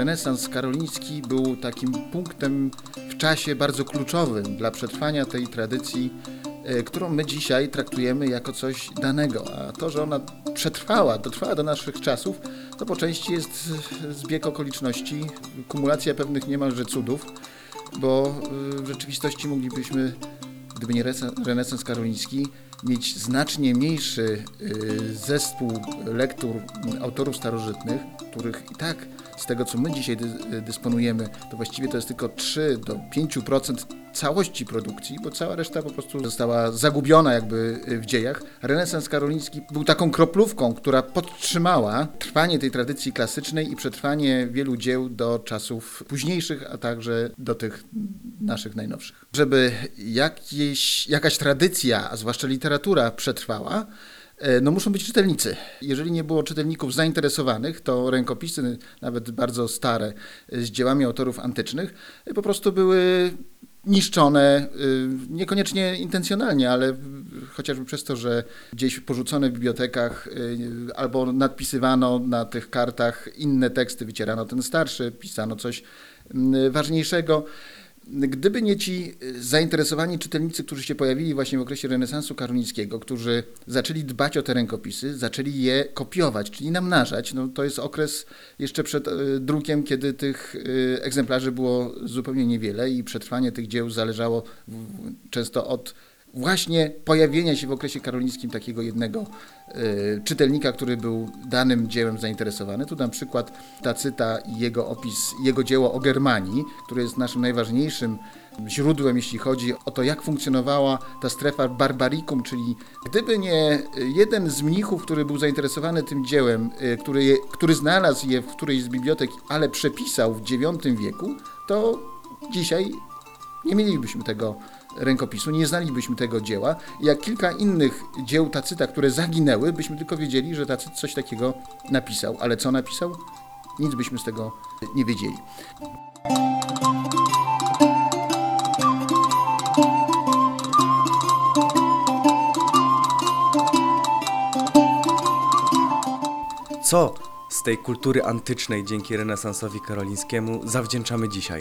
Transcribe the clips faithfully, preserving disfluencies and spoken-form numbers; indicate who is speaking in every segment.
Speaker 1: renesans karoliński był takim punktem w czasie bardzo kluczowym dla przetrwania tej tradycji, którą my dzisiaj traktujemy jako coś danego. A to, że ona przetrwała, dotrwała do naszych czasów, to po części jest zbieg okoliczności, kumulacja pewnych niemalże cudów, bo w rzeczywistości moglibyśmy, gdyby nie renesans karoliński, mieć znacznie mniejszy zespół lektur autorów starożytnych, których i tak z tego, co my dzisiaj dy- dysponujemy, to właściwie to jest tylko trzy do pięciu procent całości produkcji, bo cała reszta po prostu została zagubiona jakby w dziejach. Renesans karoliński był taką kroplówką, która podtrzymała trwanie tej tradycji klasycznej i przetrwanie wielu dzieł do czasów późniejszych, a także do tych naszych najnowszych. Żeby jakieś, jakaś tradycja, a zwłaszcza literatura przetrwała, no muszą być czytelnicy. Jeżeli nie było czytelników zainteresowanych, to rękopisy, nawet bardzo stare, z dziełami autorów antycznych, po prostu były niszczone, niekoniecznie intencjonalnie, ale chociażby przez to, że gdzieś porzucone w bibliotekach albo nadpisywano na tych kartach inne teksty, wycierano ten starszy, pisano coś ważniejszego. Gdyby nie ci zainteresowani czytelnicy, którzy się pojawili właśnie w okresie renesansu karolińskiego, którzy zaczęli dbać o te rękopisy, zaczęli je kopiować, czyli namnażać, no to jest okres jeszcze przed drukiem, kiedy tych egzemplarzy było zupełnie niewiele i przetrwanie tych dzieł zależało często od właśnie pojawienia się w okresie karolińskim takiego jednego y, czytelnika, który był danym dziełem zainteresowany. Tu dam przykład Tacyta i jego opis, jego dzieło o Germanii, które jest naszym najważniejszym źródłem, jeśli chodzi o to, jak funkcjonowała ta strefa barbaricum, czyli gdyby nie jeden z mnichów, który był zainteresowany tym dziełem, y, który, je, który znalazł je w którejś z bibliotek, ale przepisał w dziewiątym wieku, to dzisiaj nie mielibyśmy tego rękopisu, nie znalibyśmy tego dzieła. Jak kilka innych dzieł Tacyta, które zaginęły, byśmy tylko wiedzieli, że Tacyt coś takiego napisał. Ale co napisał? Nic byśmy z tego nie wiedzieli.
Speaker 2: Co z tej kultury antycznej dzięki renesansowi karolińskiemu zawdzięczamy dzisiaj?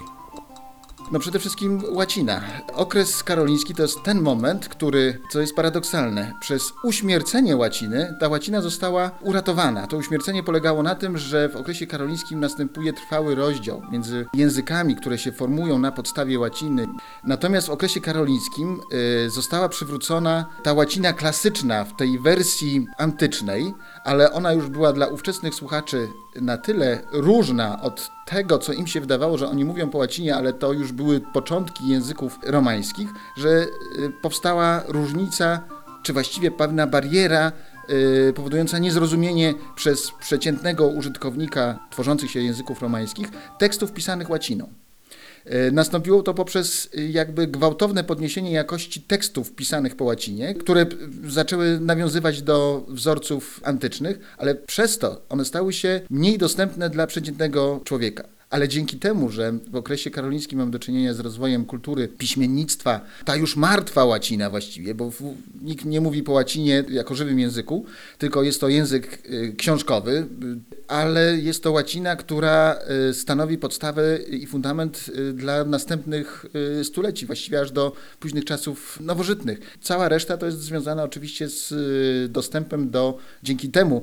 Speaker 1: No przede wszystkim łacina. Okres karoliński to jest ten moment, który, co jest paradoksalne, przez uśmiercenie łaciny ta łacina została uratowana. To uśmiercenie polegało na tym, że w okresie karolińskim następuje trwały rozdział między językami, które się formują na podstawie łaciny. Natomiast w okresie karolińskim y, została przywrócona ta łacina klasyczna w tej wersji antycznej, ale ona już była dla ówczesnych słuchaczy na tyle różna od tego, co im się wydawało, że oni mówią po łacinie, ale to już były początki języków romańskich, że powstała różnica, czy właściwie pewna bariera yy, powodująca niezrozumienie przez przeciętnego użytkownika tworzących się języków romańskich tekstów pisanych łaciną. Nastąpiło to poprzez jakby gwałtowne podniesienie jakości tekstów pisanych po łacinie, które zaczęły nawiązywać do wzorców antycznych, ale przez to one stały się mniej dostępne dla przeciętnego człowieka. Ale dzięki temu, że w okresie karolińskim mamy do czynienia z rozwojem kultury piśmiennictwa, ta już martwa łacina właściwie, bo nikt nie mówi po łacinie jako żywym języku, tylko jest to język książkowy, ale jest to łacina, która stanowi podstawę i fundament dla następnych stuleci, właściwie aż do późnych czasów nowożytnych. Cała reszta to jest związana oczywiście z dostępem do, dzięki temu,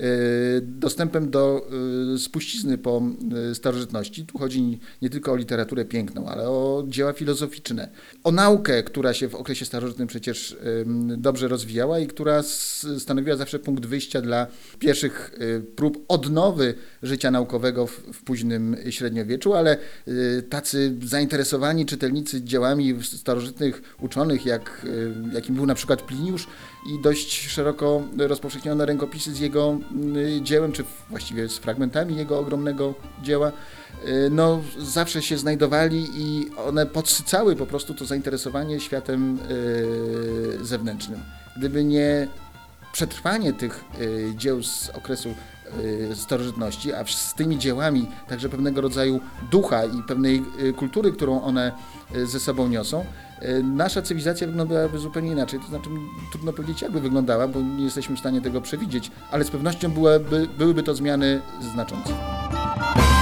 Speaker 1: dostępem do spuścizny po starożytności. Tu chodzi nie tylko o literaturę piękną, ale o dzieła filozoficzne, o naukę, która się w okresie starożytnym przecież dobrze rozwijała i która stanowiła zawsze punkt wyjścia dla pierwszych prób odnowy życia naukowego w, w późnym średniowieczu, ale tacy zainteresowani czytelnicy dziełami starożytnych uczonych, jak, jakim był na przykład Pliniusz i dość szeroko rozpowszechnione rękopisy z jego dziełem, czy właściwie z fragmentami jego ogromnego dzieła, no zawsze się znajdowali i one podsycały po prostu to zainteresowanie światem yy, zewnętrznym. Gdyby nie przetrwanie tych yy, dzieł z okresu yy, starożytności, a z tymi dziełami także pewnego rodzaju ducha i pewnej yy, kultury, którą one yy, ze sobą niosą, yy, nasza cywilizacja wyglądałaby zupełnie inaczej. To znaczy trudno powiedzieć, jakby wyglądała, bo nie jesteśmy w stanie tego przewidzieć, ale z pewnością byłyby, byłyby to zmiany znaczące.